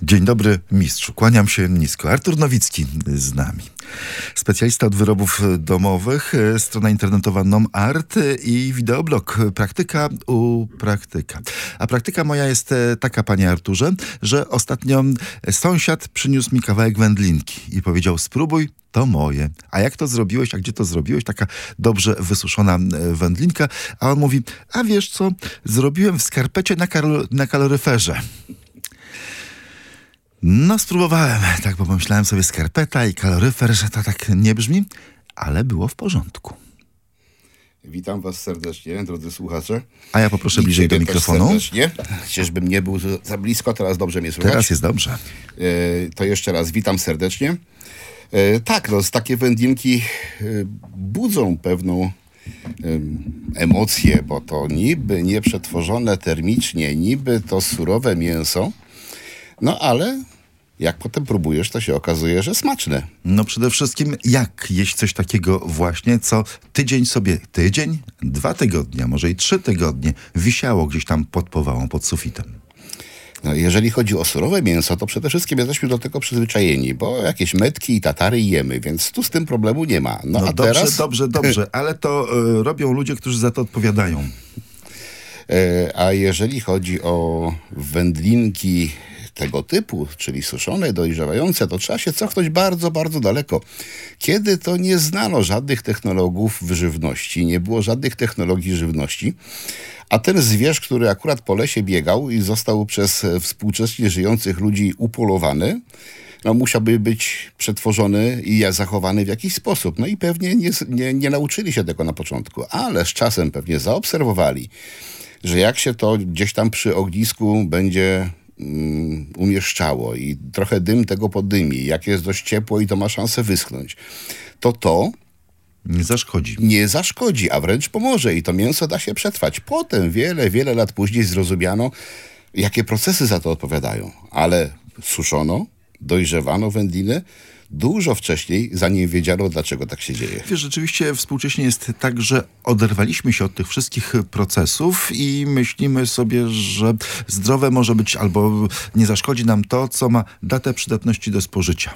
Dzień dobry, mistrzu. Kłaniam się nisko. Artur Nowicki z nami. Specjalista od wyrobów domowych, strona internetowa NomArt i wideoblog Praktyka u Praktyka. A praktyka moja jest taka, panie Arturze, że ostatnio sąsiad przyniósł mi kawałek wędlinki i powiedział: spróbuj, to moje. A jak to zrobiłeś, a gdzie to zrobiłeś? Taka dobrze wysuszona wędlinka. A on mówi: a wiesz co, zrobiłem w skarpecie na kaloryferze. No, spróbowałem, tak, bo pomyślałem sobie, skarpeta i kaloryfer, że to tak nie brzmi, ale było w porządku. Witam was serdecznie, drodzy słuchacze. A ja poproszę bliżej do mikrofonu. Serdecznie. Czyżbym nie był za blisko, teraz dobrze mnie słychać. Teraz jest dobrze. To jeszcze raz witam serdecznie. Tak, takie wędlinki budzą pewną emocję, bo to niby nieprzetworzone termicznie, niby to surowe mięso, no ale jak potem próbujesz, to się okazuje, że smaczne. No przede wszystkim, jak jeść coś takiego właśnie, co tydzień, 2 tygodnie, może i 3 tygodnie wisiało gdzieś tam pod powałą, pod sufitem. No, jeżeli chodzi o surowe mięso, to przede wszystkim jesteśmy do tego przyzwyczajeni, bo jakieś metki i tatary jemy, więc tu z tym problemu nie ma. No a dobrze, teraz... dobrze, ale to robią ludzie, którzy za to odpowiadają. A jeżeli chodzi o wędlinki tego typu, czyli suszone, dojrzewające, to trzeba się cofnąć bardzo, bardzo daleko. Kiedy to nie znano żadnych technologów w żywności, nie było żadnych technologii żywności, a ten zwierz, który akurat po lesie biegał i został przez współcześnie żyjących ludzi upolowany, no musiałby być przetworzony i zachowany w jakiś sposób. No i pewnie nie nauczyli się tego na początku, ale z czasem pewnie zaobserwowali, że jak się to gdzieś tam przy ognisku będzie umieszczało i trochę dym tego podymi, jak jest dość ciepło i to ma szansę wyschnąć, to nie zaszkodzi, a wręcz pomoże i to mięso da się przetrwać. Potem wiele lat później zrozumiano, jakie procesy za to odpowiadają, ale suszono, dojrzewano wędliny dużo wcześniej, zanim wiedziano, dlaczego tak się dzieje. Wiesz, rzeczywiście współcześnie jest tak, że oderwaliśmy się od tych wszystkich procesów i myślimy sobie, że zdrowe może być albo nie zaszkodzi nam to, co ma datę przydatności do spożycia.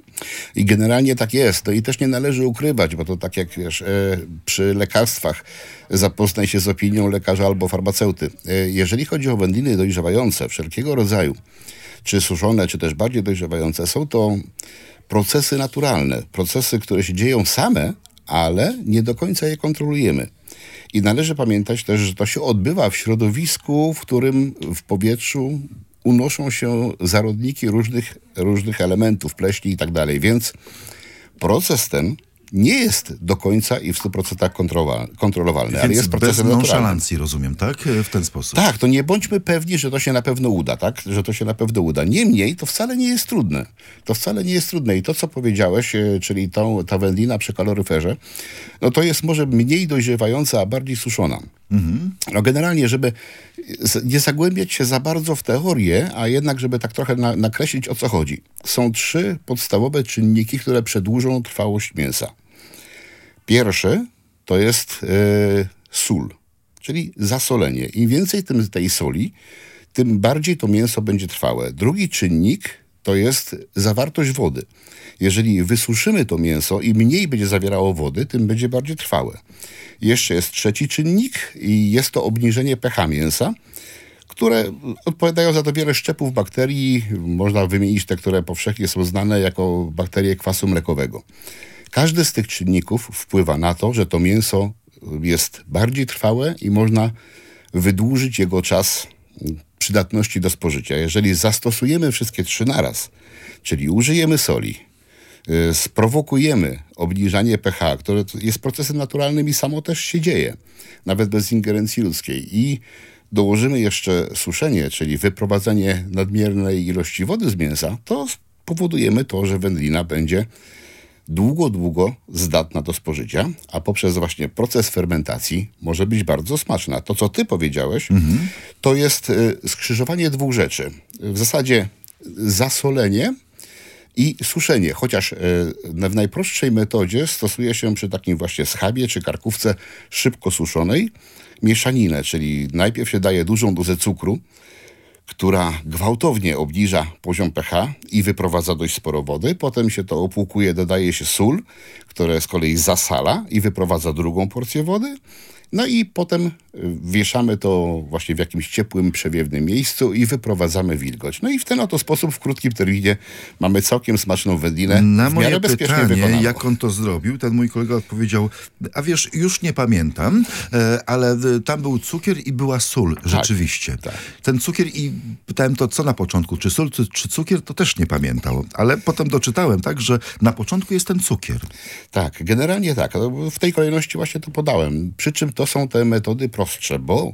I generalnie tak jest. No i też nie należy ukrywać, bo to tak jak wiesz, przy lekarstwach zapoznaj się z opinią lekarza albo farmaceuty. Jeżeli chodzi o wędliny dojrzewające wszelkiego rodzaju, czy suszone, czy też bardziej dojrzewające, są to procesy naturalne, procesy, które się dzieją same, ale nie do końca je kontrolujemy. I należy pamiętać też, że to się odbywa w środowisku, w którym w powietrzu unoszą się zarodniki różnych elementów, pleśni i tak dalej. Więc proces ten nie jest do końca i w 100% kontrolowalny, więc ale jest procesem naturalnym. Bez nonszalancji, rozumiem, tak? W ten sposób. Tak, to nie bądźmy pewni, że to się na pewno uda, tak? Że to się na pewno uda. Niemniej, to wcale nie jest trudne. To wcale nie jest trudne. I to, co powiedziałeś, czyli ta wędlina przy kaloryferze, no to jest może mniej dojrzewająca, a bardziej suszona. No generalnie, żeby nie zagłębiać się za bardzo w teorię, a jednak, żeby tak trochę nakreślić, o co chodzi. Są 3 podstawowe czynniki, które przedłużą trwałość mięsa. Pierwszy to jest sól, czyli zasolenie. Im więcej tej soli, tym bardziej to mięso będzie trwałe. Drugi czynnik to jest zawartość wody. Jeżeli wysuszymy to mięso i mniej będzie zawierało wody, tym będzie bardziej trwałe. Jeszcze jest trzeci czynnik i jest to obniżenie pH mięsa, które odpowiadają za to wiele szczepów bakterii. Można wymienić te, które powszechnie są znane jako bakterie kwasu mlekowego. Każdy z tych czynników wpływa na to, że to mięso jest bardziej trwałe i można wydłużyć jego czas przydatności do spożycia. Jeżeli zastosujemy wszystkie 3 naraz, czyli użyjemy soli, sprowokujemy obniżanie pH, które jest procesem naturalnym i samo też się dzieje, nawet bez ingerencji ludzkiej, i dołożymy jeszcze suszenie, czyli wyprowadzenie nadmiernej ilości wody z mięsa, to spowodujemy to, że wędlina będzie długo zdatna do spożycia, a poprzez właśnie proces fermentacji może być bardzo smaczna. To, co ty powiedziałeś, to jest skrzyżowanie 2 rzeczy. W zasadzie zasolenie i suszenie, chociaż w najprostszej metodzie stosuje się przy takim właśnie schabie czy karkówce szybko suszonej mieszaninę, czyli najpierw się daje dużą dozę cukru, która gwałtownie obniża poziom pH i wyprowadza dość sporo wody. Potem się to opłukuje, dodaje się sól, która z kolei zasala i wyprowadza drugą porcję wody. No i potem wieszamy to właśnie w jakimś ciepłym, przewiewnym miejscu i wyprowadzamy wilgoć. No i w ten oto sposób w krótkim terminie mamy całkiem smaczną wędlinę. Na w miarę moje bezpiecznie pytanie, wykonaną. jak on to zrobił, ten mój kolega odpowiedział, a wiesz, już nie pamiętam, ale tam był cukier i była sól, rzeczywiście. tak. Ten cukier i pytałem to, co na początku, czy sól, czy cukier, to też nie pamiętał. Ale potem doczytałem, tak, że na początku jest ten cukier. Tak, generalnie tak. W tej kolejności właśnie to podałem. Przy czym to są te metody prostsze, bo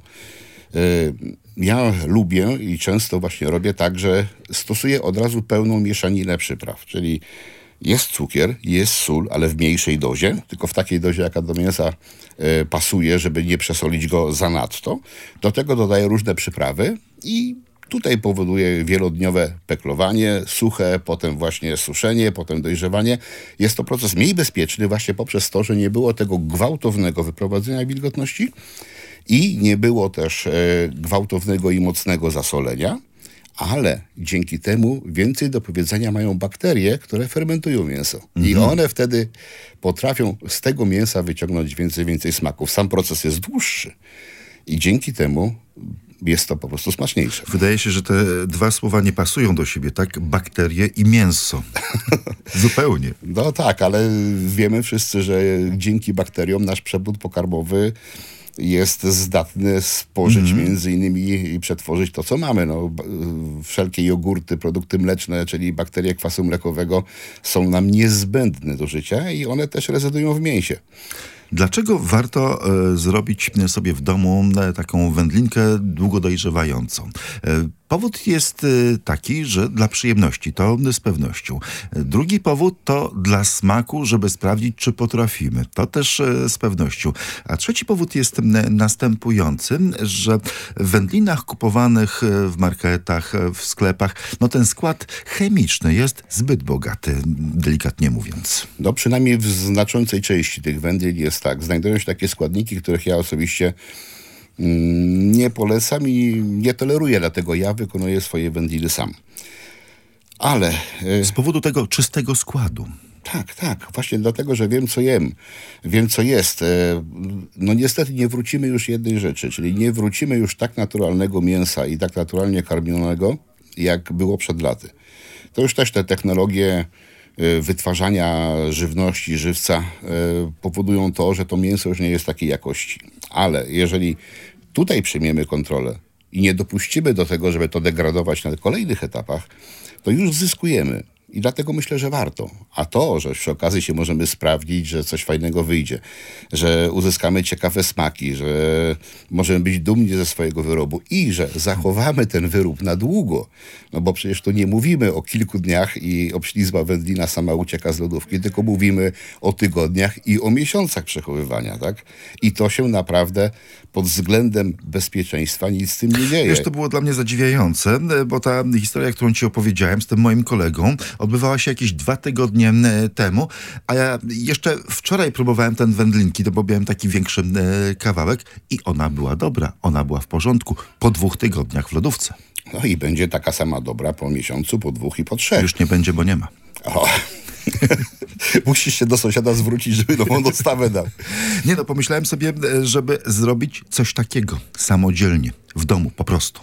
ja lubię i często właśnie robię tak, że stosuję od razu pełną mieszaninę przypraw, czyli jest cukier, jest sól, ale w mniejszej dozie, tylko w takiej dozie, jaka do mięsa pasuje, żeby nie przesolić go zanadto. Do tego dodaję różne przyprawy i tutaj powoduje wielodniowe peklowanie, suche, potem właśnie suszenie, potem dojrzewanie. Jest to proces mniej bezpieczny właśnie poprzez to, że nie było tego gwałtownego wyprowadzenia wilgotności i nie było też gwałtownego i mocnego zasolenia, ale dzięki temu więcej do powiedzenia mają bakterie, które fermentują mięso. I one wtedy potrafią z tego mięsa wyciągnąć więcej smaków. Sam proces jest dłuższy i dzięki temu jest to po prostu smaczniejsze. Wydaje się, że te dwa słowa nie pasują do siebie, tak? Bakterie i mięso. Zupełnie. No tak, ale wiemy wszyscy, że dzięki bakteriom nasz przewód pokarmowy jest zdatny spożyć między innymi i przetworzyć to, co mamy. No, wszelkie jogurty, produkty mleczne, czyli bakterie kwasu mlekowego są nam niezbędne do życia i one też rezydują w mięsie. Dlaczego warto zrobić sobie w domu taką wędlinkę długo dojrzewającą? Powód jest taki, że dla przyjemności, to z pewnością. Drugi powód to dla smaku, żeby sprawdzić, czy potrafimy. To też z pewnością. A trzeci powód jest następujący, że w wędlinach kupowanych w marketach, w sklepach, no ten skład chemiczny jest zbyt bogaty, delikatnie mówiąc. No przynajmniej w znaczącej części tych wędlin jest tak. Znajdują się takie składniki, których ja osobiście nie polecam i nie toleruję, dlatego ja wykonuję swoje wędliny sam. Ale Z powodu tego czystego składu. tak, właśnie dlatego, że wiem, co jem, wiem, co jest. No niestety nie wrócimy już jednej rzeczy, czyli nie wrócimy już tak naturalnego mięsa i tak naturalnie karmionego, jak było przed laty. To już też te technologie wytwarzania żywności, żywca powodują to, że to mięso już nie jest takiej jakości. Ale jeżeli tutaj przyjmiemy kontrolę i nie dopuścimy do tego, żeby to degradować na kolejnych etapach, to już zyskujemy. I dlatego myślę, że warto. A to, że przy okazji się możemy sprawdzić, że coś fajnego wyjdzie, że uzyskamy ciekawe smaki, że możemy być dumni ze swojego wyrobu i że zachowamy ten wyrób na długo. No bo przecież tu nie mówimy o kilku dniach i obślizła wędlina sama ucieka z lodówki, tylko mówimy o tygodniach i o miesiącach przechowywania, tak? I to się naprawdę pod względem bezpieczeństwa nic z tym nie dzieje. Wiesz, to było dla mnie zadziwiające, bo ta historia, którą ci opowiedziałem z tym moim kolegą, odbywała się jakieś 2 tygodnie temu, a ja jeszcze wczoraj próbowałem ten wędlinki, bo miałem taki większy kawałek i ona była dobra, ona była w porządku po 2 tygodniach w lodówce. No i będzie taka sama dobra po miesiącu, po 2 i po 3. Już nie będzie, bo nie ma. O. Musisz się do sąsiada zwrócić, żeby nową dostawę dał. Nie no, pomyślałem sobie, żeby zrobić coś takiego samodzielnie, w domu, po prostu.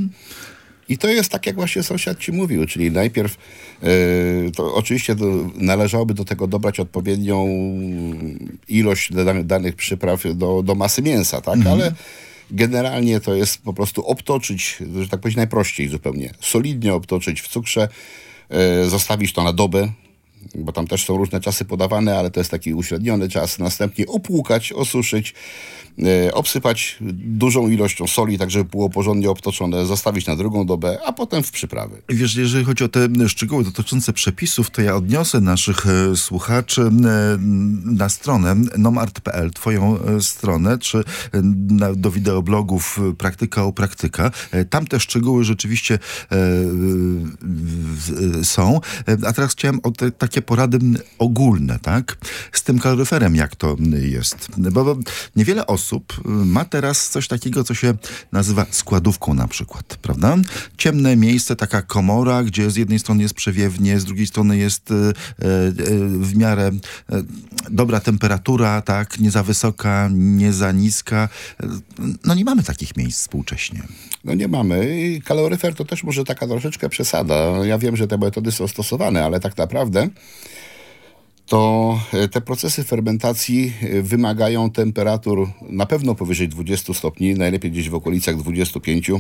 I to jest tak, jak właśnie sąsiad ci mówił, czyli najpierw to oczywiście należałoby do tego dobrać odpowiednią ilość danych przypraw do masy mięsa, tak? Ale generalnie to jest po prostu obtoczyć, że tak powiedzieć najprościej zupełnie, solidnie obtoczyć w cukrze, zostawić to na dobę, bo tam też są różne czasy podawane, ale to jest taki uśredniony czas. Następnie opłukać, osuszyć, obsypać dużą ilością soli, tak żeby było porządnie obtoczone, zostawić na drugą dobę, a potem w przyprawy. Wiesz, jeżeli chodzi o te szczegóły dotyczące przepisów, to ja odniosę naszych słuchaczy na stronę nomart.pl, twoją stronę, czy do wideoblogów Praktyka o Praktyka. Tam te szczegóły rzeczywiście są. A teraz chciałem o takie porady ogólne, tak? Z tym kaloryferem, jak to jest. Bo niewiele osób ma teraz coś takiego, co się nazywa składówką na przykład, prawda? Ciemne miejsce, taka komora, gdzie z jednej strony jest przewiewnie, z drugiej strony jest w miarę dobra temperatura, tak? Nie za wysoka, nie za niska. No nie mamy takich miejsc współcześnie. No nie mamy. I kaloryfer to też może taka troszeczkę przesada. Ja wiem, że te metody są stosowane, ale tak naprawdę to te procesy fermentacji wymagają temperatur na pewno powyżej 20 stopni, najlepiej gdzieś w okolicach 25.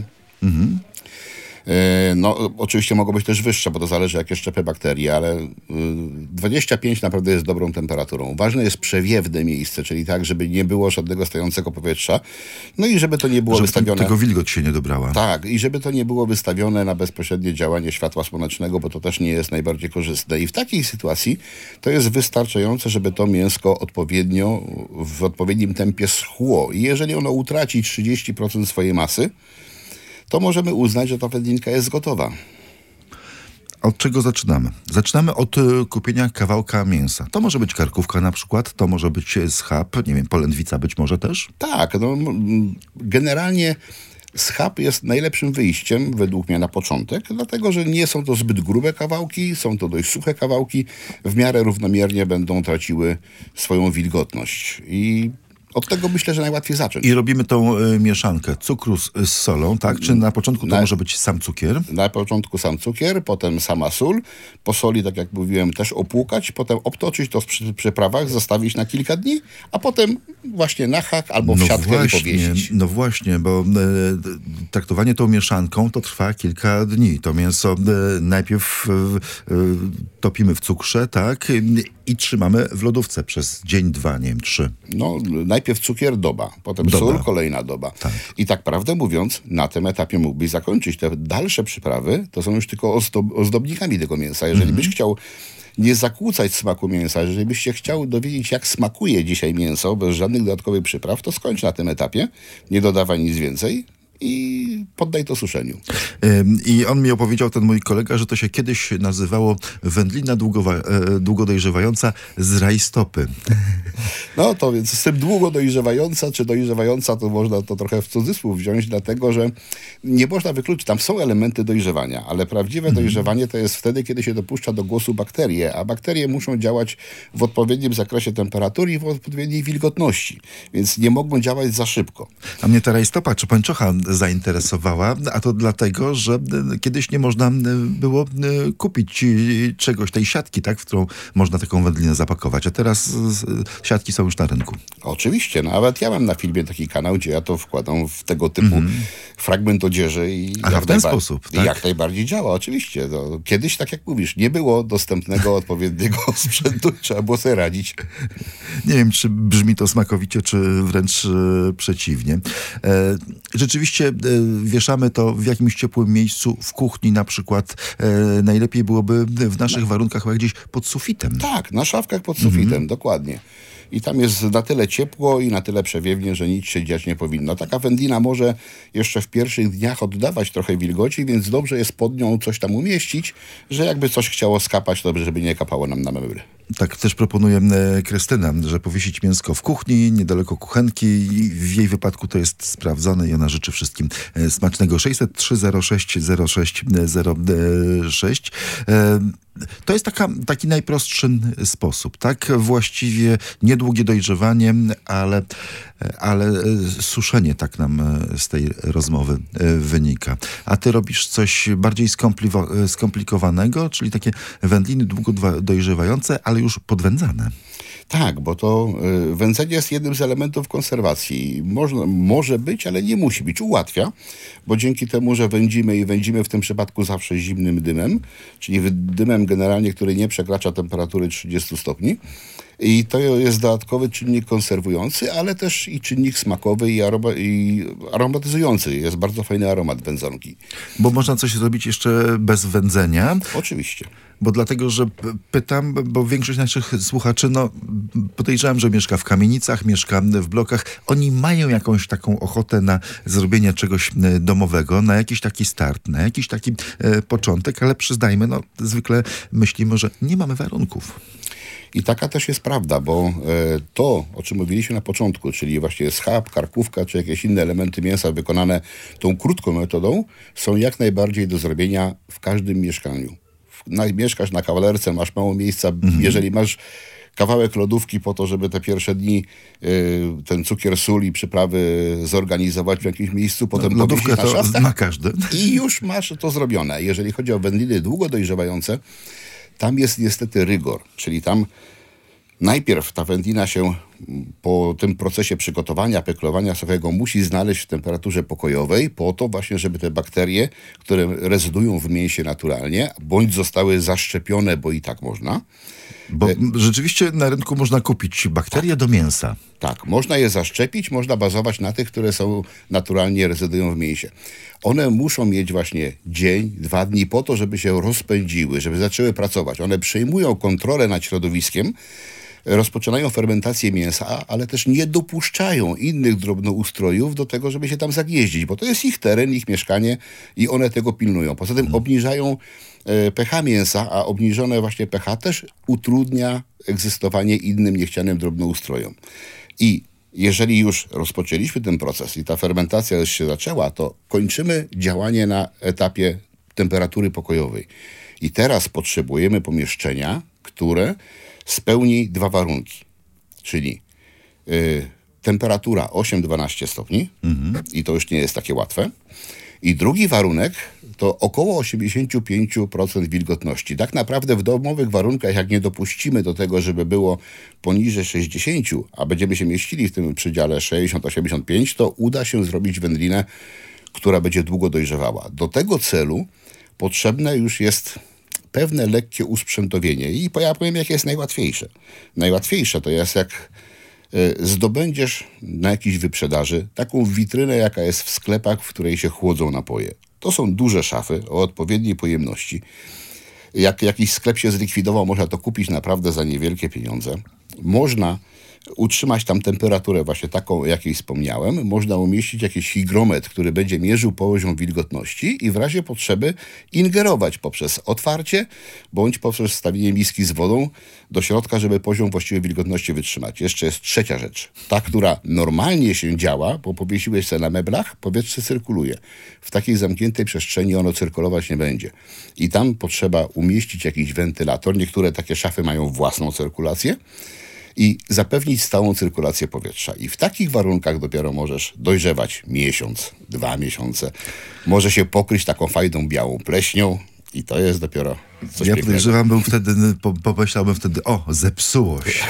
No, oczywiście mogą być też wyższe, bo to zależy, jakie szczepy bakterii, ale 25 naprawdę jest dobrą temperaturą. Ważne jest przewiewne miejsce, czyli tak, żeby nie było żadnego stojącego powietrza. No i żeby to nie było wystawione... Tego wilgoć się nie dobrała. Tak, i żeby to nie było wystawione na bezpośrednie działanie światła słonecznego, bo to też nie jest najbardziej korzystne. I w takiej sytuacji to jest wystarczające, żeby to mięsko odpowiednio, w odpowiednim tempie schło. I jeżeli ono utraci 30% swojej masy, to możemy uznać, że ta wędlinka jest gotowa. Od czego zaczynamy? Zaczynamy od kupienia kawałka mięsa. To może być karkówka na przykład, to może być schab, nie wiem, polędwica być może też? Tak, no, generalnie schab jest najlepszym wyjściem według mnie na początek, dlatego że nie są to zbyt grube kawałki, są to dość suche kawałki, w miarę równomiernie będą traciły swoją wilgotność i od tego myślę, że najłatwiej zacząć. I robimy tą mieszankę cukru z solą, tak? Czy na początku to może być sam cukier? Na początku sam cukier, potem sama sól, po soli, tak jak mówiłem, też opłukać, potem obtoczyć to w przyprawach, zostawić na kilka dni, a potem właśnie na hak albo w siatkę i powiesić. No właśnie, bo traktowanie tą mieszanką to trwa kilka dni. To mięso najpierw topimy w cukrze, tak? I trzymamy w lodówce przez dzień, 2, nie wiem, 3. No, najpierw cukier, doba, potem sól, kolejna doba. Tak. I tak prawdę mówiąc, na tym etapie mógłbyś zakończyć. Te dalsze przyprawy to są już tylko ozdobnikami tego mięsa. Jeżeli byś chciał nie zakłócać smaku mięsa, jeżeli byś się chciał dowiedzieć, jak smakuje dzisiaj mięso bez żadnych dodatkowych przypraw, to skończ na tym etapie, nie dodawaj nic więcej i poddaj to suszeniu. I on mi opowiedział, ten mój kolega, że to się kiedyś nazywało wędlina długo dojrzewająca z rajstopy. No to więc z tym długo dojrzewająca, czy dojrzewająca, to można to trochę w cudzysłów wziąć, dlatego że nie można wykluczyć, tam są elementy dojrzewania, ale prawdziwe dojrzewanie to jest wtedy, kiedy się dopuszcza do głosu bakterie, a bakterie muszą działać w odpowiednim zakresie temperatury i w odpowiedniej wilgotności, więc nie mogą działać za szybko. A mnie ta rajstopa czy pończocha zainteresowała, a to dlatego, że kiedyś nie można było kupić czegoś, tej siatki, tak, w którą można taką wędlinę zapakować, a teraz siatki są już na rynku. Oczywiście, nawet ja mam na filmie taki kanał, gdzie ja to wkładam w tego typu fragment odzieży i w ten sposób, tak? Jak najbardziej działa, oczywiście. No, kiedyś, tak jak mówisz, nie było dostępnego odpowiedniego sprzętu, trzeba było sobie radzić. Nie wiem, czy brzmi to smakowicie, czy wręcz przeciwnie. Rzeczywiście wieszamy to w jakimś ciepłym miejscu, w kuchni na przykład. Najlepiej byłoby w naszych warunkach chyba gdzieś pod sufitem. Tak, na szafkach pod sufitem, dokładnie. I tam jest na tyle ciepło i na tyle przewiewnie, że nic się dziać nie powinno. Taka wędlina może jeszcze w pierwszych dniach oddawać trochę wilgoci, więc dobrze jest pod nią coś tam umieścić, że jakby coś chciało skapać, to żeby nie kapało nam na meble. Tak też proponuje Krystyna, że powiesić mięsko w kuchni, niedaleko kuchenki. I w jej wypadku to jest sprawdzone i ona życzy wszystkim smacznego. 603 06 06 06. To jest taki najprostszy sposób, tak? Właściwie niedługie dojrzewanie, ale suszenie tak nam z tej rozmowy wynika. A ty robisz coś bardziej skomplikowanego, czyli takie wędliny długo dojrzewające, ale już podwędzane. Tak, bo to wędzenie jest jednym z elementów konserwacji. Może być, ale nie musi być. Ułatwia, bo dzięki temu, że wędzimy w tym przypadku zawsze zimnym dymem, czyli dymem generalnie, który nie przekracza temperatury 30 stopni, I to jest dodatkowy czynnik konserwujący, ale też i czynnik smakowy i aromatyzujący. Jest bardzo fajny aromat wędzonki. Bo można coś zrobić jeszcze bez wędzenia. Oczywiście. Bo dlatego, że pytam, bo większość naszych słuchaczy, podejrzewam, że mieszka w kamienicach, mieszka w blokach. Oni mają jakąś taką ochotę na zrobienie czegoś domowego, na jakiś taki start, na jakiś taki początek, ale przyznajmy, zwykle myślimy, że nie mamy warunków. I taka też jest prawda, bo to, o czym mówiliśmy na początku, czyli właśnie schab, karkówka, czy jakieś inne elementy mięsa wykonane tą krótką metodą, są jak najbardziej do zrobienia w każdym mieszkaniu. Mieszkasz na kawalerce, masz mało miejsca, jeżeli masz kawałek lodówki po to, żeby te pierwsze dni ten cukier, sól i przyprawy zorganizować w jakimś miejscu, potem lodówkę powiesić na szaftach ma każdy. I już masz to zrobione. Jeżeli chodzi o wędliny długo dojrzewające, tam jest niestety rygor, czyli tam najpierw ta wędlina się po tym procesie przygotowania, peklowania swojego musi znaleźć w temperaturze pokojowej po to właśnie, żeby te bakterie, które rezydują w mięsie naturalnie, bądź zostały zaszczepione, bo i tak można. Bo rzeczywiście na rynku można kupić bakterie do mięsa. Tak, można je zaszczepić, można bazować na tych, które są naturalnie rezydują w mięsie. One muszą mieć właśnie dzień, 2 dni po to, żeby się rozpędziły, żeby zaczęły pracować. One przejmują kontrolę nad środowiskiem, rozpoczynają fermentację mięsa, ale też nie dopuszczają innych drobnoustrojów do tego, żeby się tam zagnieździć, bo to jest ich teren, ich mieszkanie i one tego pilnują. Poza tym obniżają pH mięsa, a obniżone właśnie pH też utrudnia egzystowanie innym niechcianym drobnoustrojom. I jeżeli już rozpoczęliśmy ten proces i ta fermentacja już się zaczęła, to kończymy działanie na etapie temperatury pokojowej. I teraz potrzebujemy pomieszczenia, które spełni 2 warunki, czyli temperatura 8-12 stopni i to już nie jest takie łatwe. I drugi warunek to około 85% wilgotności. Tak naprawdę w domowych warunkach, jak nie dopuścimy do tego, żeby było poniżej 60, a będziemy się mieścili w tym przedziale 60-85, to uda się zrobić wędlinę, która będzie długo dojrzewała. Do tego celu potrzebne już jest pewne lekkie usprzętowienie. I ja powiem, jakie jest najłatwiejsze. Najłatwiejsze to jest, jak zdobędziesz na jakiejś wyprzedaży taką witrynę, jaka jest w sklepach, w której się chłodzą napoje. To są duże szafy o odpowiedniej pojemności. Jak jakiś sklep się zlikwidował, można to kupić naprawdę za niewielkie pieniądze. Można utrzymać tam temperaturę właśnie taką, o jakiej wspomniałem. Można umieścić jakiś hygrometr, który będzie mierzył poziom wilgotności i w razie potrzeby ingerować poprzez otwarcie bądź poprzez wstawienie miski z wodą do środka, żeby poziom właściwej wilgotności wytrzymać. Jeszcze jest trzecia rzecz. Ta, która normalnie się działa, bo powiesiłeś się na meblach, powietrze cyrkuluje. W takiej zamkniętej przestrzeni ono cyrkulować nie będzie. I tam potrzeba umieścić jakiś wentylator. Niektóre takie szafy mają własną cyrkulację. I zapewnić stałą cyrkulację powietrza. I w takich warunkach dopiero możesz dojrzewać miesiąc, 2 miesiące. Może się pokryć taką fajną białą pleśnią i to jest dopiero coś Ja pięknego. podejrzewam, pomyślałbym wtedy, zepsuło się.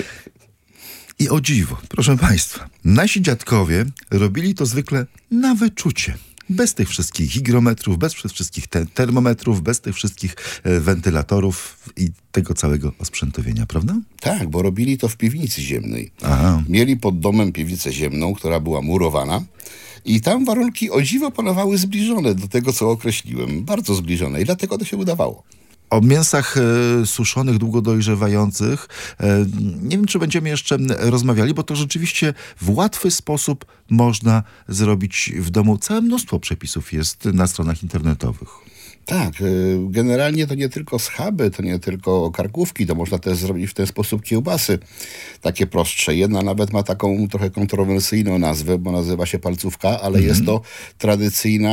I o dziwo, proszę państwa, nasi dziadkowie robili to zwykle na wyczucie. Bez tych wszystkich hygrometrów, bez wszystkich termometrów, bez tych wszystkich wentylatorów i tego całego osprzętowienia, prawda? Tak, bo robili to w piwnicy ziemnej. Aha. Mieli pod domem piwnicę ziemną, która była murowana i tam warunki o dziwo panowały zbliżone do tego, co określiłem. Bardzo zbliżone i dlatego to się udawało. O mięsach suszonych, długo dojrzewających nie wiem, czy będziemy jeszcze rozmawiali, bo to rzeczywiście w łatwy sposób można zrobić w domu. Całe mnóstwo przepisów jest na stronach internetowych. Tak, generalnie to nie tylko schaby, to nie tylko karkówki, to można też zrobić w ten sposób kiełbasy, takie prostsze. Jedna nawet ma taką trochę kontrowersyjną nazwę, bo nazywa się palcówka, ale jest to tradycyjna,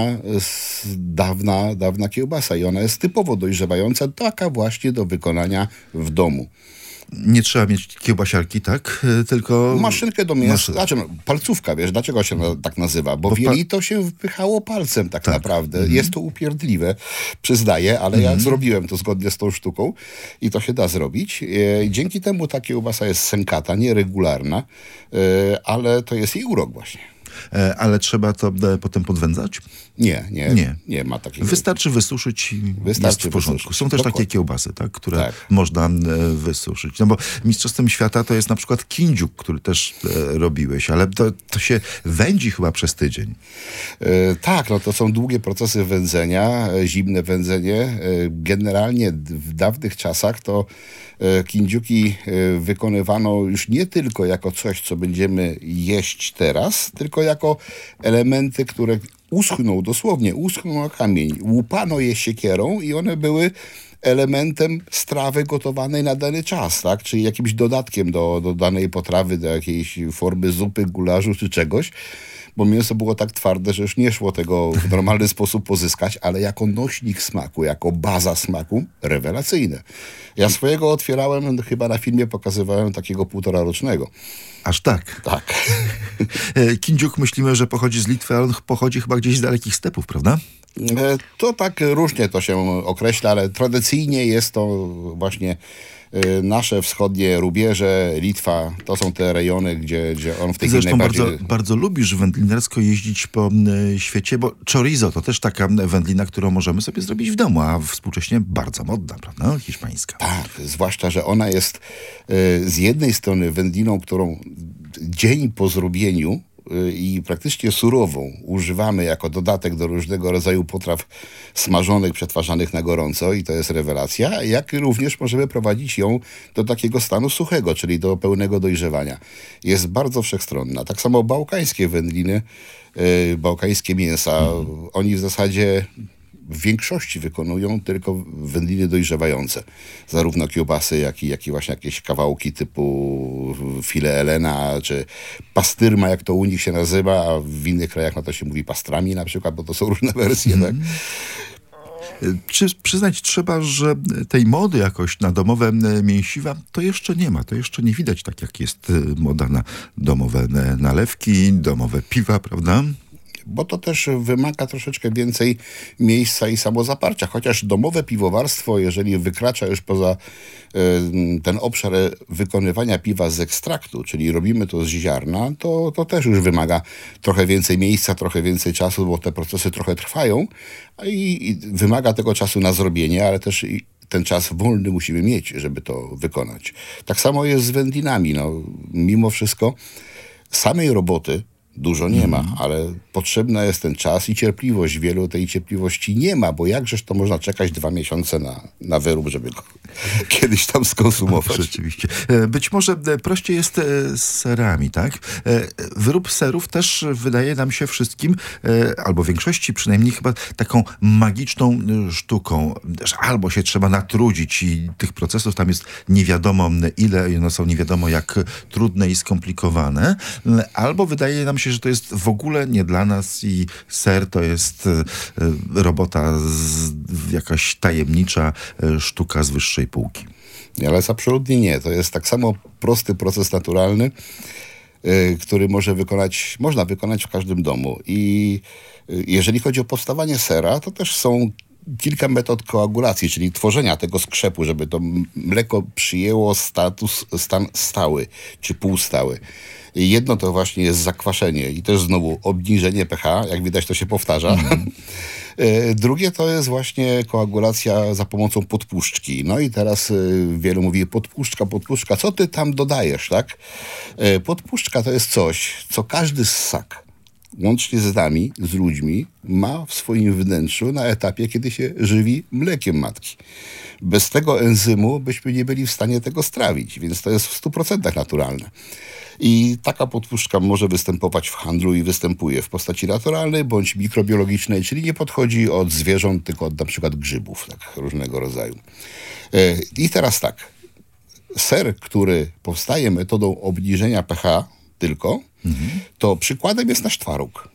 dawna kiełbasa i ona jest typowo dojrzewająca, taka właśnie do wykonania w domu. Nie trzeba mieć kiełbasiarki, tak? Tylko maszynkę do mięsa. Znaczy, palcówka, wiesz, dlaczego się tak nazywa? Bo w jelito się wpychało palcem tak naprawdę. Jest to upierdliwe, przyznaję, ale ja zrobiłem to zgodnie z tą sztuką i to się da zrobić. Dzięki temu ta kiełbasa jest sękata, nieregularna, ale to jest jej urok właśnie. Ale trzeba to potem podwędzać? Nie ma takiego. Wystarczy wysuszyć i jest w porządku. wysuszyć. Są też Dokładnie. takie kiełbasy, tak, które Tak. można wysuszyć. No bo Mistrzostwem Świata to jest na przykład kindziuk, który też robiłeś, ale to się wędzi chyba przez tydzień. Tak, no to są długie procesy wędzenia, zimne wędzenie. Generalnie w dawnych czasach to kindziuki wykonywano już nie tylko jako coś, co będziemy jeść teraz, tylko jako elementy, które dosłownie uschną na kamień. Łupano je siekierą i one były elementem strawy gotowanej na dany czas, tak? Czyli jakimś dodatkiem do danej potrawy, do jakiejś formy zupy, gulaszu czy czegoś. Bo mięso było tak twarde, że już nie szło tego w normalny sposób pozyskać, ale jako nośnik smaku, jako baza smaku, rewelacyjne. Ja swojego otwierałem, chyba na filmie pokazywałem takiego 1,5-rocznego. Aż tak. Tak. Kindziuk myślimy, że pochodzi z Litwy, ale on pochodzi chyba gdzieś z dalekich stepów, prawda? To tak różnie to się określa, ale tradycyjnie jest to właśnie nasze wschodnie rubieże, Litwa, to są te rejony, gdzie on w tej chwili Zresztą najbardziej... bardzo lubisz wędlinersko jeździć po świecie, bo chorizo to też taka wędlina, którą możemy sobie zrobić w domu, a współcześnie bardzo modna, prawda? Hiszpańska. Tak, zwłaszcza, że ona jest z jednej strony wędliną, którą dzień po zrobieniu i praktycznie surową używamy jako dodatek do różnego rodzaju potraw smażonych, przetwarzanych na gorąco i to jest rewelacja, jak również możemy prowadzić ją do takiego stanu suchego, czyli do pełnego dojrzewania. Jest bardzo wszechstronna. Tak samo bałkańskie wędliny, bałkańskie mięsa, oni w zasadzie w większości wykonują tylko wędliny dojrzewające. Zarówno kiełbasy, jak i właśnie jakieś kawałki typu filet Elena, czy pastyrma, jak to u nich się nazywa, a w innych krajach na to się mówi pastrami na przykład, bo to są różne wersje, tak? Przyznać trzeba, że tej mody jakoś na domowe mięsiwa to jeszcze nie ma. To jeszcze nie widać tak, jak jest moda na domowe nalewki, domowe piwa, prawda? Bo to też wymaga troszeczkę więcej miejsca i samozaparcia. Chociaż domowe piwowarstwo, jeżeli wykracza już poza ten obszar wykonywania piwa z ekstraktu, czyli robimy to z ziarna, to też już wymaga trochę więcej miejsca, trochę więcej czasu, bo te procesy trochę trwają i wymaga tego czasu na zrobienie, ale też ten czas wolny musimy mieć, żeby to wykonać. Tak samo jest z wędlinami. No, mimo wszystko samej roboty dużo nie ma, ale potrzebny jest ten czas i cierpliwość. Wielu tej cierpliwości nie ma, bo jakżeż to można czekać 2 miesiące na wyrób, żeby go kiedyś tam skonsumować. Rzeczywiście. Być może prościej jest z serami, tak? Wyrób serów też wydaje nam się wszystkim, albo większości przynajmniej chyba taką magiczną sztuką. Że albo się trzeba natrudzić i tych procesów tam jest nie wiadomo ile i one są nie wiadomo jak trudne i skomplikowane, albo wydaje nam się, że to jest w ogóle nie dla nas i ser to jest robota jakaś tajemnicza sztuka z wyższej półki. Ale absolutnie nie. To jest tak samo prosty proces naturalny, który można wykonać w każdym domu. I jeżeli chodzi o powstawanie sera, to też są kilka metod koagulacji, czyli tworzenia tego skrzepu, żeby to mleko przyjęło stan stały czy półstały. Jedno to właśnie jest zakwaszenie i też znowu obniżenie pH, jak widać to się powtarza. Drugie to jest właśnie koagulacja za pomocą podpuszczki. No i teraz wielu mówi podpuszczka, co ty tam dodajesz, tak? Podpuszczka to jest coś, co każdy ssak, łącznie z nami, z ludźmi, ma w swoim wnętrzu na etapie, kiedy się żywi mlekiem matki. Bez tego enzymu byśmy nie byli w stanie tego strawić, więc to jest w 100% naturalne. I taka podpuszczka może występować w handlu i występuje w postaci naturalnej bądź mikrobiologicznej, czyli nie podchodzi od zwierząt, tylko od na przykład grzybów tak, różnego rodzaju. I teraz tak, ser, który powstaje metodą obniżenia pH tylko, to przykładem jest nasz twaróg.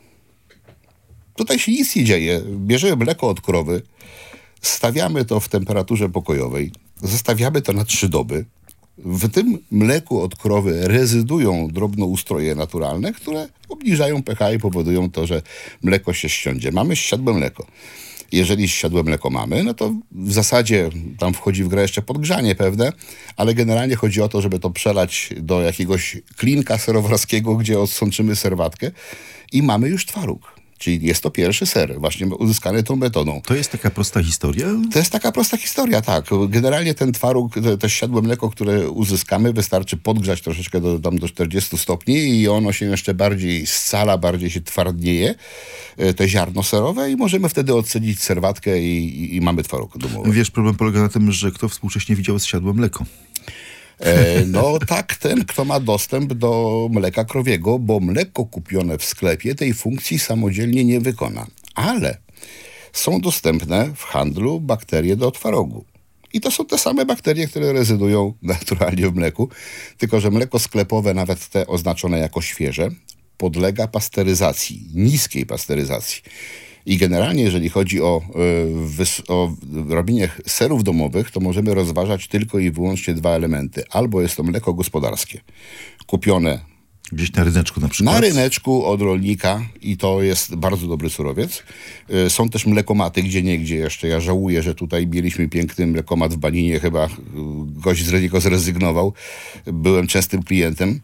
Tutaj się nic nie dzieje. Bierzemy mleko od krowy, stawiamy to w temperaturze pokojowej, zostawiamy to na 3 doby. W tym mleku od krowy rezydują drobnoustroje naturalne, które obniżają pH i powodują to, że mleko się ściądzie. Mamy zsiadłe mleko. Jeżeli zsiadłe mleko mamy, no to w zasadzie tam wchodzi w grę jeszcze podgrzanie pewne, ale generalnie chodzi o to, żeby to przelać do jakiegoś klinka serowarskiego, gdzie odsączymy serwatkę i mamy już twaróg. Czyli jest to pierwszy ser, właśnie uzyskany tą metodą. To jest taka prosta historia? To jest taka prosta historia, tak. Generalnie ten twaróg, to siadłe mleko, które uzyskamy, wystarczy podgrzać troszeczkę do 40 stopni i ono się jeszcze bardziej scala, bardziej się twardnieje, to ziarno serowe i możemy wtedy odcedzić serwatkę i mamy twaróg domowy. Wiesz, problem polega na tym, że kto współcześnie widział zsiadłe mleko? No tak, ten, kto ma dostęp do mleka krowiego, bo mleko kupione w sklepie tej funkcji samodzielnie nie wykona. Ale są dostępne w handlu bakterie do twarogu. I to są te same bakterie, które rezydują naturalnie w mleku, tylko że mleko sklepowe, nawet te oznaczone jako świeże, podlega pasteryzacji, niskiej pasteryzacji. I generalnie, jeżeli chodzi o robienie serów domowych, to możemy rozważać tylko i wyłącznie dwa elementy. Albo jest to mleko gospodarskie, kupione Gdzieś na ryneczku na przykład? na ryneczku od rolnika i to jest bardzo dobry surowiec. Są też mlekomaty gdzieniegdzie jeszcze. Ja żałuję, że tutaj mieliśmy piękny mlekomat w Baninie. Chyba gość z niego zrezygnował. Byłem częstym klientem.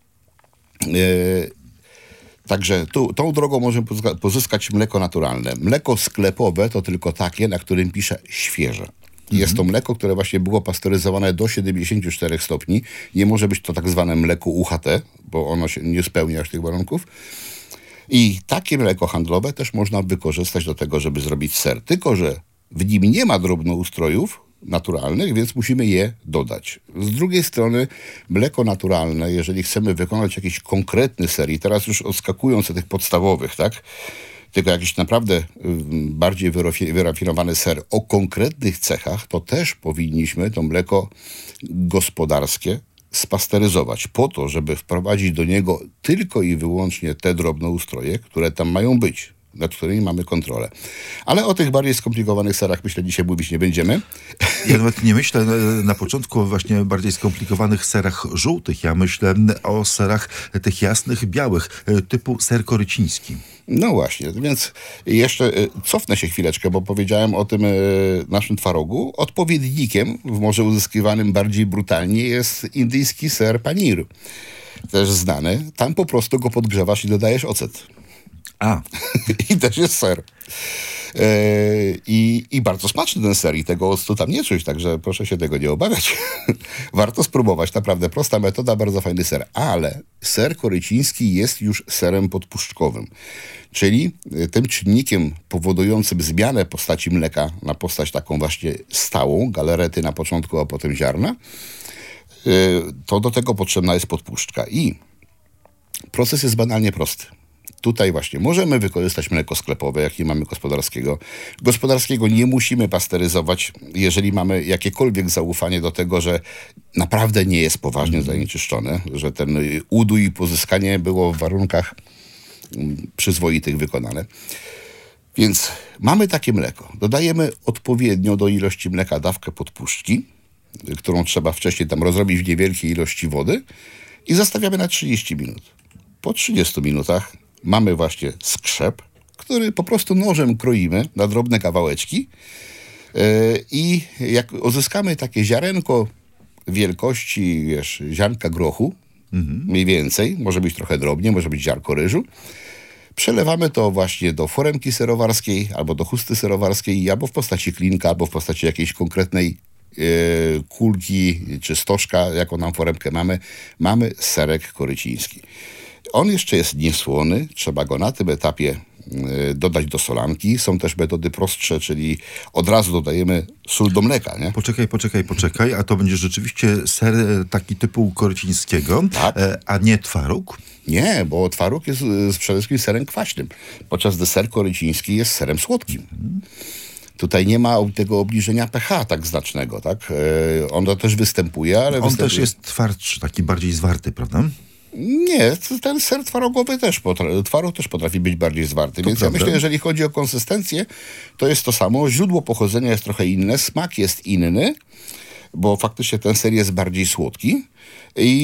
Także tą drogą możemy pozyskać mleko naturalne. Mleko sklepowe to tylko takie, na którym pisze świeże. Jest to mleko, które właśnie było pasteryzowane do 74 stopni. Nie może być to tak zwane mleko UHT, bo ono się nie spełnia już tych warunków. I takie mleko handlowe też można wykorzystać do tego, żeby zrobić ser. Tylko że w nim nie ma drobnoustrojów naturalnych, więc musimy je dodać. Z drugiej strony mleko naturalne, jeżeli chcemy wykonać jakiś konkretny ser, i teraz już odskakując od tych podstawowych, tak, tylko jakiś naprawdę bardziej wyrafinowany ser o konkretnych cechach, to też powinniśmy to mleko gospodarskie spasteryzować po to, żeby wprowadzić do niego tylko i wyłącznie te drobnoustroje, które tam mają być, nad którymi mamy kontrolę. Ale o tych bardziej skomplikowanych serach myślę dzisiaj mówić nie będziemy. Ja nawet nie myślę na początku o właśnie bardziej skomplikowanych serach żółtych. Ja myślę o serach tych jasnych, białych, typu ser koryciński. No właśnie, więc jeszcze cofnę się chwileczkę, bo powiedziałem o tym naszym twarogu. Odpowiednikiem, może uzyskiwanym bardziej brutalnie, jest indyjski ser paneer. Też znany. Tam po prostu go podgrzewasz i dodajesz ocet. A, I też jest ser. I bardzo smaczny ten ser i tego octu tam nie czuć, także proszę się tego nie obawiać. Warto spróbować, naprawdę prosta metoda, bardzo fajny ser. Ale ser koryciński jest już serem podpuszczkowym, czyli tym czynnikiem powodującym zmianę postaci mleka na postać taką właśnie stałą, galarety na początku, a potem ziarna, to do tego potrzebna jest podpuszczka. I proces jest banalnie prosty. Tutaj właśnie możemy wykorzystać mleko sklepowe, jakie mamy gospodarskiego. Gospodarskiego nie musimy pasteryzować, jeżeli mamy jakiekolwiek zaufanie do tego, że naprawdę nie jest poważnie zanieczyszczone, że ten udój i pozyskanie było w warunkach przyzwoitych wykonane. Więc mamy takie mleko. Dodajemy odpowiednio do ilości mleka dawkę podpuszczki, którą trzeba wcześniej tam rozrobić w niewielkiej ilości wody i zostawiamy na 30 minut. Po 30 minutach mamy właśnie skrzep, który po prostu nożem kroimy na drobne kawałeczki i jak uzyskamy takie ziarenko wielkości, ziarnka grochu, mniej więcej, może być trochę drobnie, może być ziarnko ryżu, przelewamy to właśnie do foremki serowarskiej albo do chusty serowarskiej, albo w postaci klinka, albo w postaci jakiejś konkretnej kulki czy stożka, jaką tam foremkę mamy serek koryciński. On jeszcze jest niesłony, trzeba go na tym etapie dodać do solanki. Są też metody prostsze, czyli od razu dodajemy sól do mleka, nie? Poczekaj, a to będzie rzeczywiście ser taki typu korycińskiego, Tak. A nie twaróg? Nie, bo twaróg jest przede wszystkim serem kwaśnym, podczas gdy ser koryciński jest serem słodkim. Tutaj nie ma tego obniżenia pH tak znacznego, tak? Ono też występuje, ale On też jest twardszy, taki bardziej zwarty, prawda? Nie, ten ser twarogowy twaróg też potrafi być bardziej zwarty, więc prawda. ja myślę, jeżeli chodzi o konsystencję, to jest to samo. Źródło pochodzenia jest trochę inne, smak jest inny, bo faktycznie ten ser jest bardziej słodki i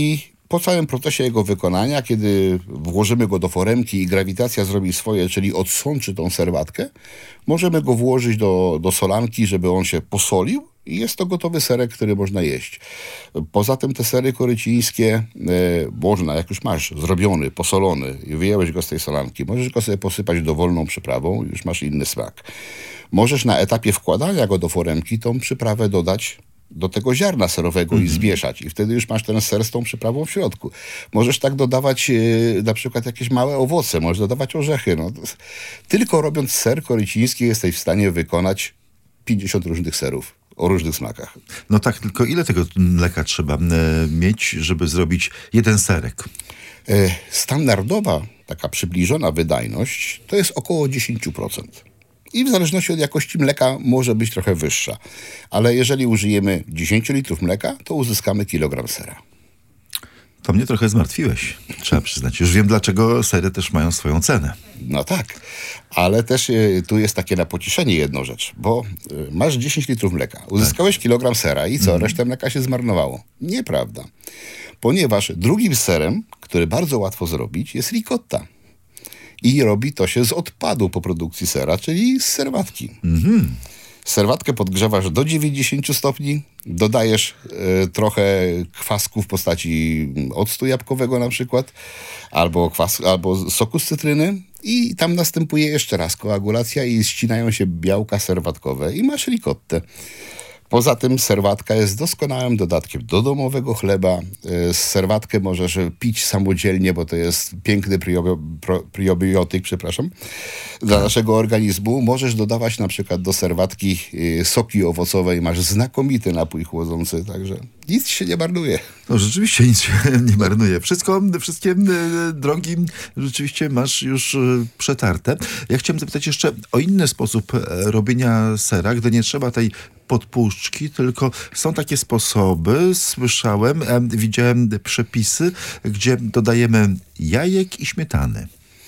Po całym procesie jego wykonania, kiedy włożymy go do foremki i grawitacja zrobi swoje, czyli odsączy tą serwatkę, możemy go włożyć do solanki, żeby on się posolił i jest to gotowy serek, który można jeść. Poza tym te sery korycińskie można, jak już masz zrobiony, posolony i wyjęłeś go z tej solanki, możesz go sobie posypać dowolną przyprawą, już masz inny smak. Możesz na etapie wkładania go do foremki tą przyprawę dodać do tego ziarna serowego i zmieszać. I wtedy już masz ten ser z tą przyprawą w środku. Możesz tak dodawać na przykład jakieś małe owoce, możesz dodawać orzechy. No. Tylko robiąc ser koryciński jesteś w stanie wykonać 50 różnych serów o różnych smakach. No tak, tylko ile tego mleka trzeba mieć, żeby zrobić jeden serek? Standardowa, taka przybliżona wydajność to jest około 10%. I w zależności od jakości mleka może być trochę wyższa. Ale jeżeli użyjemy 10 litrów mleka, to uzyskamy kilogram sera. To mnie trochę zmartwiłeś, trzeba przyznać. Już wiem, dlaczego sery też mają swoją cenę. No tak, ale też tu jest takie na pocieszenie jedną rzecz, bo masz 10 litrów mleka, uzyskałeś kilogram sera i co, resztę mleka się zmarnowało. Nieprawda, ponieważ drugim serem, który bardzo łatwo zrobić, jest ricotta. I robi to się z odpadu po produkcji sera, czyli z serwatki. Serwatkę podgrzewasz do 90 stopni, dodajesz trochę kwasku w postaci octu jabłkowego na przykład, albo soku z cytryny i tam następuje jeszcze raz koagulacja i ścinają się białka serwatkowe i masz ricottę. Poza tym serwatka jest doskonałym dodatkiem do domowego chleba. Serwatkę możesz pić samodzielnie, bo to jest piękny probiotyk, dla naszego organizmu. Możesz dodawać na przykład do serwatki soki owocowe i masz znakomity napój chłodzący, także nic się nie marnuje. No rzeczywiście nic się nie marnuje. Wszystkie drogi rzeczywiście masz już przetarte. Ja chciałem zapytać jeszcze o inny sposób robienia sera, gdy nie trzeba tej podpuszczki, tylko są takie sposoby, słyszałem, widziałem przepisy, gdzie dodajemy jajek i śmietany.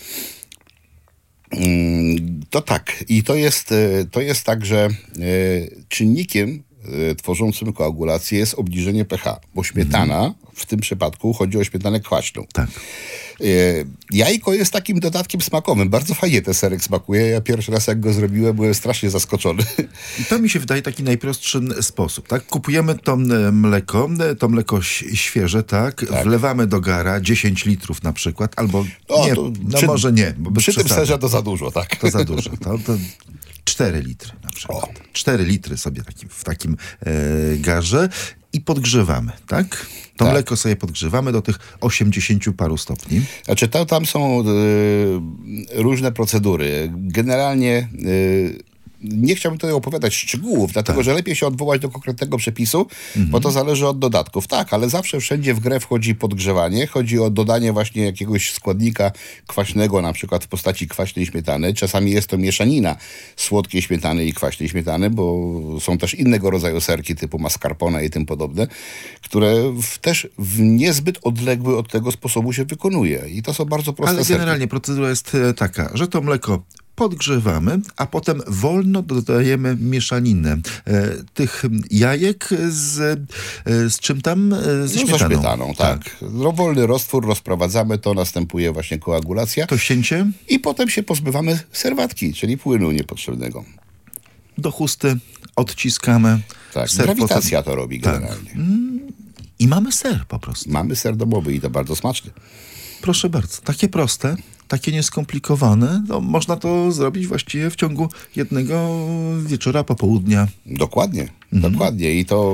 To tak. I to jest tak, że czynnikiem tworzącym koagulację jest obniżenie pH, bo śmietana, w tym przypadku chodzi o śmietanę kwaśną. Tak. Jajko jest takim dodatkiem smakowym. Bardzo fajnie ten serek smakuje. Ja pierwszy raz jak go zrobiłem, byłem strasznie zaskoczony. I to mi się wydaje taki najprostszy sposób, tak? Kupujemy to mleko świeże, tak? Wlewamy do gara 10 litrów na przykład, albo może nie. Bo przy tym serze to za dużo, tak? To za dużo. To 4 litry na przykład. 4 litry sobie w takim garze i podgrzewamy, tak? To mleko sobie podgrzewamy do tych 80 paru stopni. Znaczy tam są różne procedury. Generalnie nie chciałbym tutaj opowiadać szczegółów, dlatego że lepiej się odwołać do konkretnego przepisu, bo to zależy od dodatków. Tak, ale zawsze wszędzie w grę wchodzi podgrzewanie, chodzi o dodanie właśnie jakiegoś składnika kwaśnego, na przykład w postaci kwaśnej śmietany. Czasami jest to mieszanina słodkiej śmietany i kwaśnej śmietany, bo są też innego rodzaju serki typu mascarpone i tym podobne, które też w niezbyt odległy od tego sposobu się wykonuje. I to są bardzo proste Ale generalnie serki. Procedura jest taka, że to mleko podgrzewamy, a potem wolno dodajemy mieszaninę tych jajek z czym tam? Ze śmietaną. Ze śmietaną, tak. Wolny roztwór, rozprowadzamy to, następuje właśnie koagulacja. To cięcie? I potem się pozbywamy serwatki, czyli płynu niepotrzebnego. Do chusty odciskamy. Tak, ser grawitacja potem... to robi generalnie. I mamy ser po prostu. Mamy ser domowy i to bardzo smaczny. Proszę bardzo, takie proste, takie nieskomplikowane, no, można to zrobić właściwie w ciągu jednego wieczora, popołudnia. Dokładnie, dokładnie. I to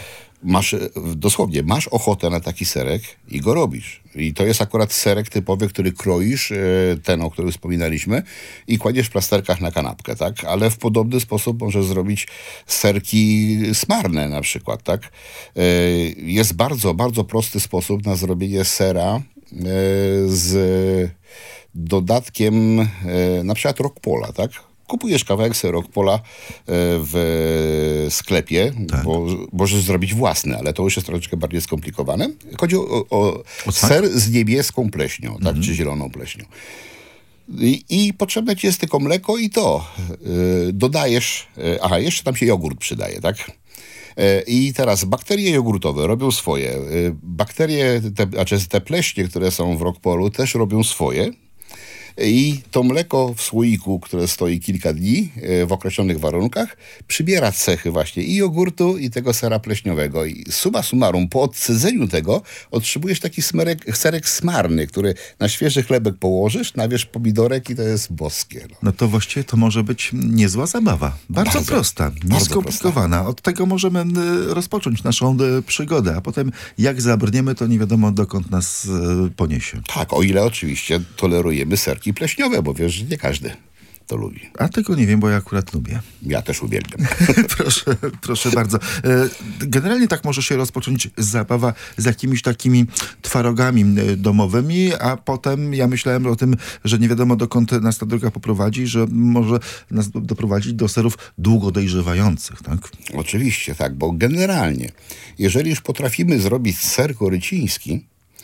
masz ochotę na taki serek i go robisz. I to jest akurat serek typowy, który kroisz, ten, o którym wspominaliśmy, i kładziesz w plasterkach na kanapkę, tak? Ale w podobny sposób możesz zrobić serki smarne na przykład, tak? Jest bardzo, bardzo prosty sposób na zrobienie sera z dodatkiem na przykład Roquepola, tak? Kupujesz kawałek seru Roquepola w sklepie, bo możesz zrobić własny, ale to już jest troszeczkę bardziej skomplikowane. Chodzi o ser z niebieską pleśnią, tak? Czy zieloną pleśnią. I potrzebne ci jest tylko mleko i to. Dodajesz, jeszcze tam się jogurt przydaje, tak? I teraz bakterie jogurtowe robią swoje. Bakterie, te pleśnie, które są w Rockpolu, też robią swoje. I to mleko w słoiku, które stoi kilka dni w określonych warunkach, przybiera cechy właśnie i jogurtu, i tego sera pleśniowego. I summa summarum, po odcedzeniu tego otrzymujesz taki serek smarny, który na świeży chlebek położysz, nawierz pomidorek i to jest boskie. No to właściwie to może być niezła zabawa. Bardzo prosta, nieskomplikowana. Od tego możemy rozpocząć naszą przygodę, a potem jak zabrniemy, to nie wiadomo dokąd nas poniesie. Tak, o ile oczywiście tolerujemy serki pleśniowe, bo wiesz, że nie każdy to lubi. A tego nie wiem, bo ja akurat lubię. Ja też uwielbiam. Proszę bardzo. Generalnie tak może się rozpocząć zabawa z jakimiś takimi twarogami domowymi, a potem ja myślałem o tym, że nie wiadomo dokąd nas ta droga poprowadzi, że może nas doprowadzić do serów długo dojrzewających, tak? Oczywiście, tak, bo generalnie, jeżeli już potrafimy zrobić ser goryciński,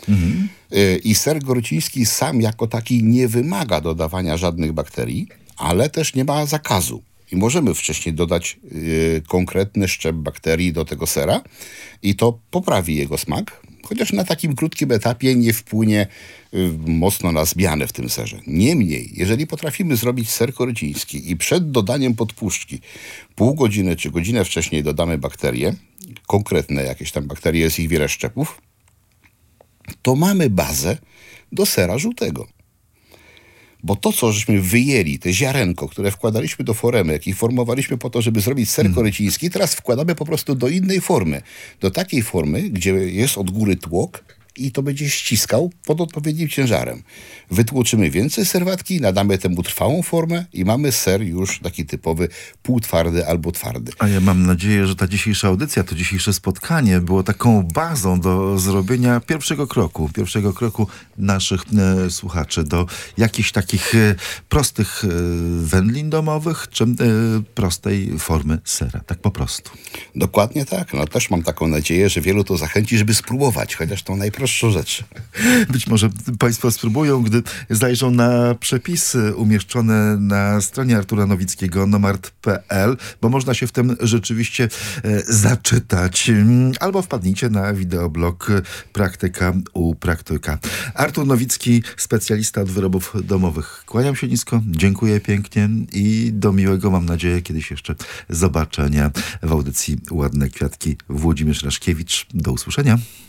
i ser goryciński sam jako taki nie wymaga dodawania żadnych bakterii, ale też nie ma zakazu. I możemy wcześniej dodać konkretny szczep bakterii do tego sera i to poprawi jego smak, chociaż na takim krótkim etapie nie wpłynie mocno na zmianę w tym serze. Niemniej, jeżeli potrafimy zrobić ser goryciński i przed dodaniem podpuszczki pół godziny czy godzinę wcześniej dodamy bakterie, konkretne jakieś tam bakterie, jest ich wiele szczepów, to mamy bazę do sera żółtego. Bo to, co żeśmy wyjęli, te ziarenko, które wkładaliśmy do foremek i formowaliśmy po to, żeby zrobić ser koryciński, teraz wkładamy po prostu do innej formy. Do takiej formy, gdzie jest od góry tłok i to będzie ściskał pod odpowiednim ciężarem. Wytłoczymy więcej serwatki, nadamy temu trwałą formę i mamy ser już taki typowy półtwardy albo twardy. A ja mam nadzieję, że ta dzisiejsza audycja, to dzisiejsze spotkanie było taką bazą do zrobienia pierwszego kroku naszych słuchaczy do jakichś takich prostych wędlin domowych, czy prostej formy sera. Tak po prostu. Dokładnie tak. No też mam taką nadzieję, że wielu to zachęci, żeby spróbować, chociaż to najprostszą rzecz. Być może Państwo spróbują, gdy zajrzą na przepisy umieszczone na stronie Artura Nowickiego nomart.pl, bo można się w tym rzeczywiście zaczytać. Albo wpadnijcie na wideoblog Praktyka u Praktyka. Artur Nowicki, specjalista od wyrobów domowych. Kłaniam się nisko, dziękuję pięknie i do miłego, mam nadzieję, kiedyś jeszcze zobaczenia w audycji Ładne Kwiatki. Włodzimierz Raszkiewicz. Do usłyszenia.